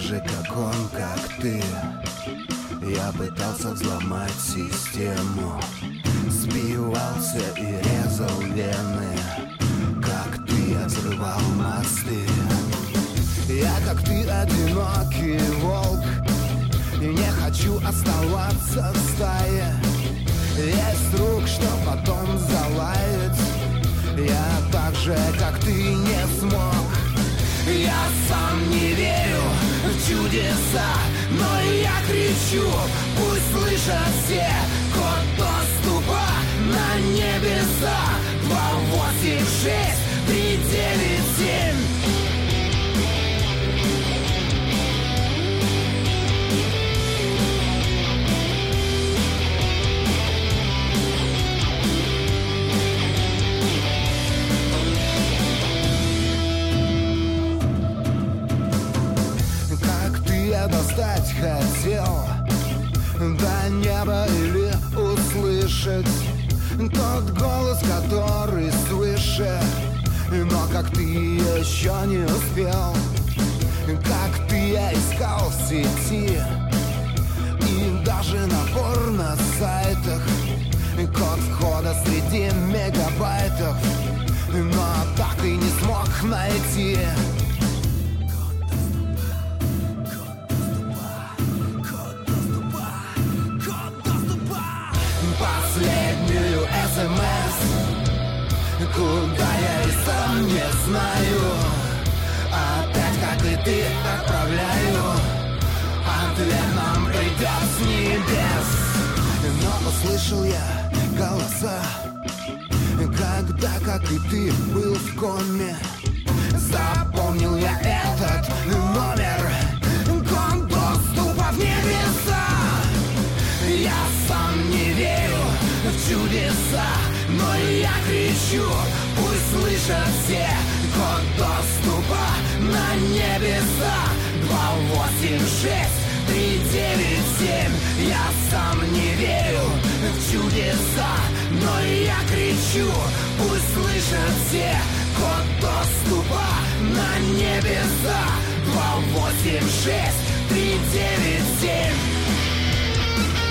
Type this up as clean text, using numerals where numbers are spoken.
же, как он, как ты. Я пытался взломать систему, сбивался и резал вены. Как ты, я взрывал мосты. Я, как ты, одинокий волк, и не хочу оставаться в стае. Есть друг, что потом залает. Я так же, как ты, не смог. Я сам не верю в чудеса, но я кричу, пусть слышат все. Код доступа на небеса 286 397. Достать хотел до неба или услышать тот голос, который свыше, но как ты еще не успел. Как ты, я искал в сети и даже на порно-сайтах. Код входа среди мегабайтов, но так и не смог найти. Последнюю СМС, куда я и сам не знаю. Опять, как и ты, отправляю. Ответ нам придет с небес. Но услышал я голоса, когда, как и ты, был в коме. Запомнил я этот номер. Код доступа в небеса. Я сам не верю в чудеса, но я кричу, пусть слышат все. Код доступа на небеса 286 397. Я сам не верю в чудеса, но я кричу, пусть слышат все. Код доступа на небеса 286 397.